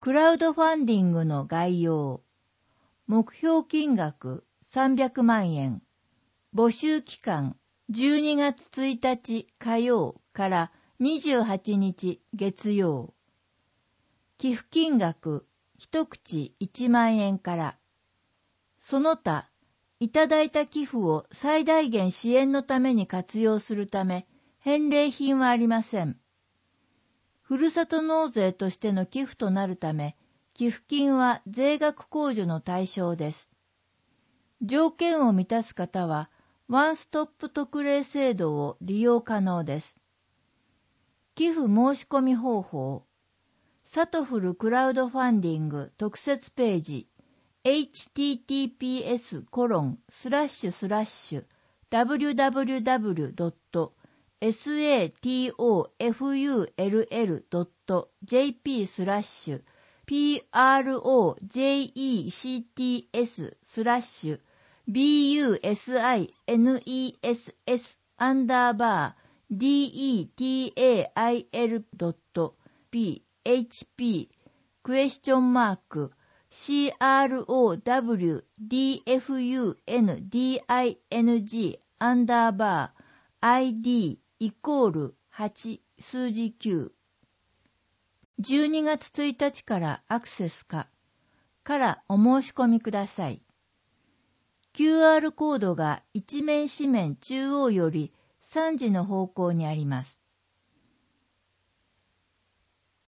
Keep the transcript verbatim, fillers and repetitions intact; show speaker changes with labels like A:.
A: クラウドファンディングの概要。目標金額さんびゃくまんえん。募集期間じゅうにがつついたち火曜からにじゅうはちにち月曜。寄付金額一口いちまんえんから。その他、いただいた寄付を最大限支援のために活用するため、返礼品はありません。ふるさと納税としての寄付となるため、寄付金は税額控除の対象です。条件を満たす方は、ワンストップ特例制度を利用可能です。寄付申し込み方法。サトフルクラウドファンディング特設ページ エイチティーティーピーエスコロンスラッシュスラッシュダブリュダブリュダブリュドットサトフルドットジェーピースラッシュプロジェクトスラッシュビーユーエスアイエヌイーエスエスアンダーバー ディーイーティーエーアイエルドットピーエイチピー クエスチョンマーク シーアールオーダブリュディーエフユーエヌディーアイエヌジーアンダーバー アイディー イコールはち数字きゅう。じゅうにがつついたちからアクセスかからお申し込みください。キューアール コードが一面紙面中央よりさんじの方向にあります。